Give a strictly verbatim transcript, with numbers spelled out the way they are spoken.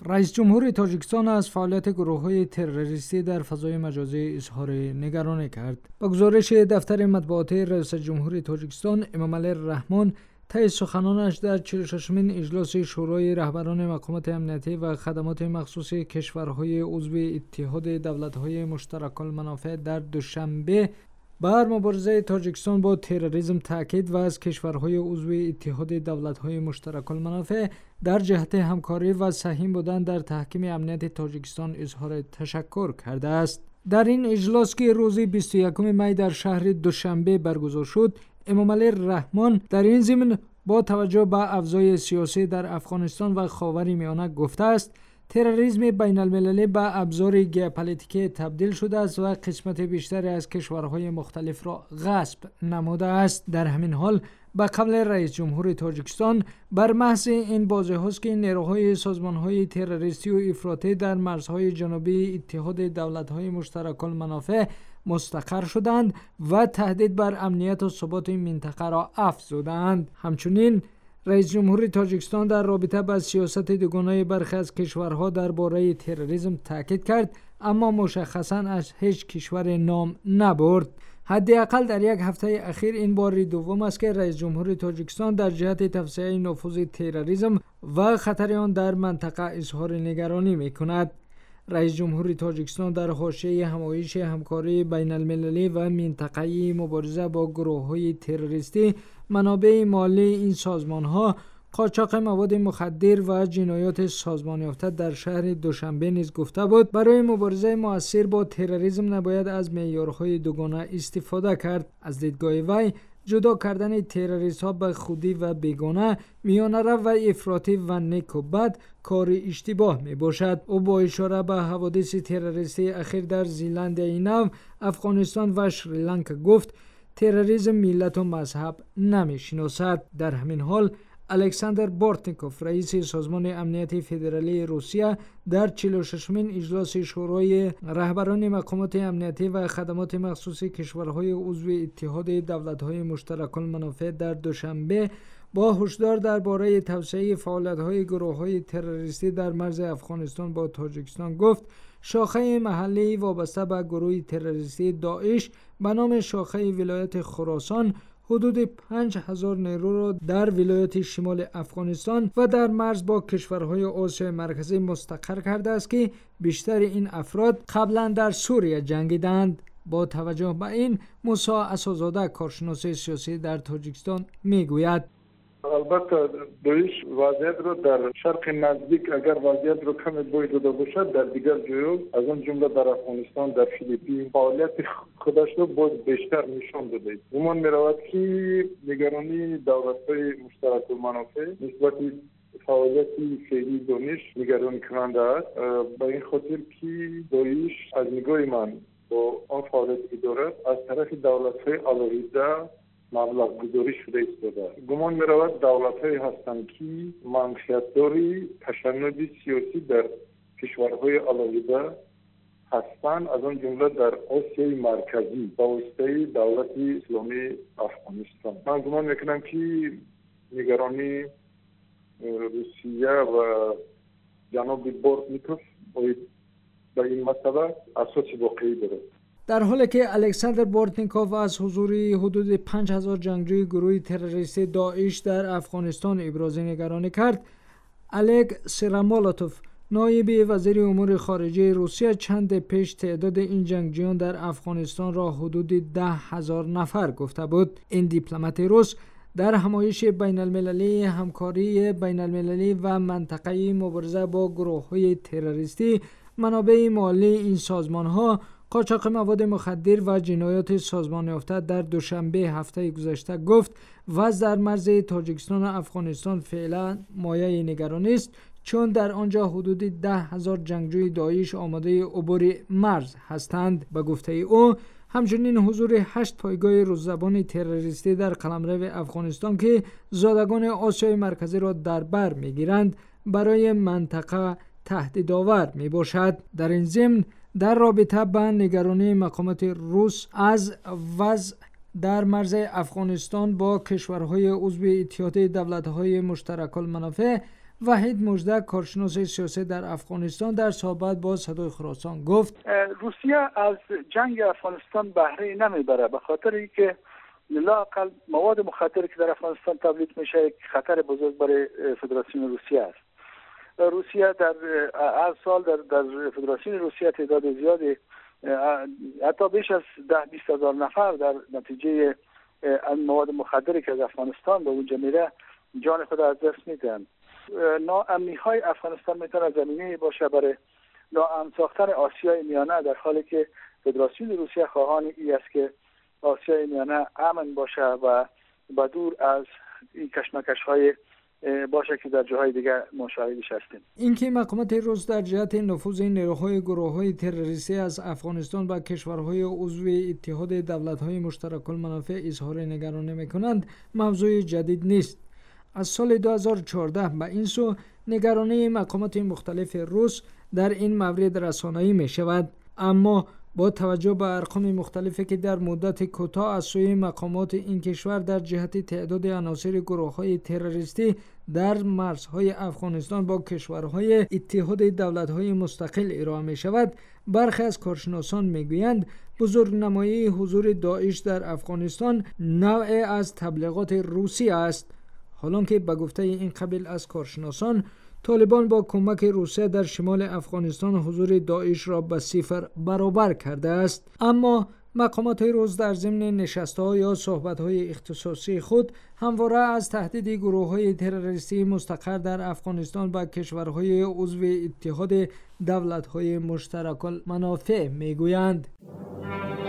رئیس جمهور تاجیکستان از فعالیت گروه‌های تروریستی در فضای مجازی اظهار نگرانی کرد. با گزارش دفتر مطبوعاتی رئیس جمهور تاجیکستان امامعلی رحمان طی سخنانش در چهل و ششمین اجلاس شورای رهبران مقامات امنیتی و خدمات مخصوص کشورهای عضو اتحاد دولت‌های مشترک المنافع در دوشنبه بر مبارزه تاجیکستان با تروریسم تاکید و از کشورهای عضو اتحاد دولت‌های مشترک المنافع در جهت همکاری و سهیم بودن در تحکیم امنیت تاجیکستان اظهار تشکر کرده است. در این اجلاس که روز بیست و یکم می در شهر دوشنبه برگزار شد، امامعلی رحمان در این ضمن با توجه به افزایش سیاسی در افغانستان و خاورمیانه گفته است تروریسم بین المللی به ابزار ژئوپلیتیکی تبدیل شده است و قسمت بیشتری از کشورهای مختلف را غصب نموده است. در همین حال به قول رئیس جمهور تاجیکستان بر محض این واضح است که نیروهای سازمانهای تروریستی و افراطی در مرزهای جنوبی اتحاد دولت‌های مشترک المنافع مستقر شدند و تهدید بر امنیت و ثبات این منطقه را افزودند. همچنین رئیس جمهور تاجیکستان در رابطه با سیاست دوگانه برخی از کشورها درباره تروریسم تاکید کرد، اما مشخصاً از هیچ کشور نام نبرد. حداقل در یک هفته اخیر این بار دوم است که رئیس جمهور تاجیکستان در جهت توسعه نفوذ تروریسم و خطر آن در منطقه اظهار نگرانی می‌کند. رئیس جمهور تاجیکستان در حاشیه همایش همکاری بین المللی و منطقه‌ای مبارزه با گروه‌های تروریستی، منابع مالی این سازمان‌ها، قاچاق مواد مخدر و جنایات سازمان یافته در شهر دوشنبه نیز گفته بود برای مبارزه مؤثر با تروریسم نباید از معیارهای دوگانه استفاده کرد. از دیدگاه وی جدا کردن تروریست ها به خودی و بیگانه، میانه رو و افراطی و نیک و بد کار اشتباه می باشد. او با اشاره به حوادث تروریستی اخیر در زیلندی نو، افغانستان و شریلانکا گفت تروریسم ملت و مذهب نمی شناسد. در همین حال الکساندر بورتنیکوف رئیس سازمان امنیتی فدرالی روسیه در چهل و ششمین اجلاس شورای رهبران مقامات امنیتی و خدمات مخصوص کشورهای عضو اتحاد دولت‌های مشترک المنافع در دوشنبه با هشدار درباره توسعه فعالیت‌های گروه‌های تروریستی در مرز افغانستان با تاجیکستان گفت شاخه محلی وابسته به گروه تروریستی داعش به نام شاخه ولایت خراسان حدود پنج هزار نیرو را در ولایت شمال افغانستان و در مرز با کشورهای آسیای مرکزی مستقر کرده است که بیشتر این افراد قبلا در سوریه جنگیدند. با توجه به این، موسی اسدزاده کارشناس سیاسی در تاجیکستان میگوید البته داعش وضعیت رو در شرق نزدیک اگر وضعیت رو کمی بوی داده باشد، در دیگر جاها از آن جمله در افغانستان، در فیلیپین فعالیت خودش رو باید بیشتر نشان داده. گمان می‌رود که نگرانی دولت‌های مشترک المنافع نسبت فعالیت فعلی داعش نگرانی کننده است، به این خاطر که داعش از نگاه من با آن فعالیتی که دارد از طرف دولت‌های علاوه مبلغ گذاری شده است. گمان می رود دولت های هستند که منشأت داری تشنج سیاسی در کشورهای علاوه هستند، از آن جمله در آسیای مرکزی با واسطه دولت اسلامی افغانستان. من گمان می کنم که نگرانی روسیه و جناب بورتنیکوف باید به این مسئله اساس واقعی دارد. در حالی که الکساندر بورتنیکوف از حضور حدود پنج هزار جنگجوی گروه تروریستی داعش در افغانستان ابراز نگرانی کرد، الگ سرامولوتوف نایب وزیر امور خارجه روسیه چند پیش تعداد این جنگجویان در افغانستان را حدود ده هزار نفر گفته بود. این دیپلمات روس در همایش بین المللی همکاری بین المللی و منطقه‌ای مبارزه با گروه‌های تروریستی، منابع مالی این سازمان‌ها، قاچاق مواد مخدر و جنایات سازمان یافته در دوشنبه هفته گذشته گفت وضع در مرز تاجیکستان و افغانستان فعلا مایه نگرانی است، چون در آنجا حدود ده هزار جنگجوی داعش آماده عبور مرز هستند. به گفته او همچنین حضور هشت پایگاه روززبان تروریستی در قلمرو افغانستان که زادگان آسیای مرکزی را در بر میگیرند برای منطقه تهدیدآور می باشد. در این ضمن در رابطه با نگرانی مقامات روس از وضع در مرز افغانستان با کشورهای عضو اتحاد دولت‌های مشترک المنافع، وحید مژدک، کارشناس سیاسی در افغانستان، در صحبت با صدای خراسان گفت روسیه از جنگ افغانستان بهره نمیبره، به خاطر اینکه لااقل مواد مخدری که در افغانستان تولید میشه یک خطر بزرگ برای فدراسیون روسیه است. روسیه در هر سال در در فدراسیون روسیه تعداد زیادی، حتی بیش از ده بیست هزار نفر در نتیجه مواد مخدری که از افغانستان به اونجا میره جان خود از دست میدن. ناامنی های افغانستان میتونه زمینه باشه برای ناامن ساختن آسیای میانه، در حالی که فدراسیون روسیه خواهان ای است که آسیای میانه امن باشه و با دور از این کشمکش های باشه که در جاهای دیگه مشاهدش هستیم. اینکه مقامات روس در جهت نفوذ نیروهای گروه‌های تروریستی از افغانستان به کشورهای عضو اتحاد دولت‌های مشترک المنافع اظهار نگرانی می‌کنند موضوع جدید نیست. از سال دو هزار و چهارده به این سو نگرانی مقامات مختلف روس در این مورد رسانه‌ای می‌شود، اما با توجه به ارقام مختلفی که در مدت کوتاه از سوی مقامات این کشور در جهت تعداد عناصر گروه‌های تروریستی در مرزهای افغانستان با کشورهای اتحاد دولت‌های مستقل ارائه می‌شود، برخی از کارشناسان می‌گویند بزرگنمایی حضور داعش در افغانستان نوعی از تبلیغات روسی است، حالانکه به گفته این قبیل از کارشناسان طالبان با کمک روسیه در شمال افغانستان حضور داعش را به صفر برابر کرده است. اما مقامات روس در ضمن نشست‌ها یا صحبت‌های اختصاصی خود همواره از تهدید گروه‌های تروریستی مستقر در افغانستان به کشورهای عضو اتحاد دولت‌های مشترک المنافع می‌گویند.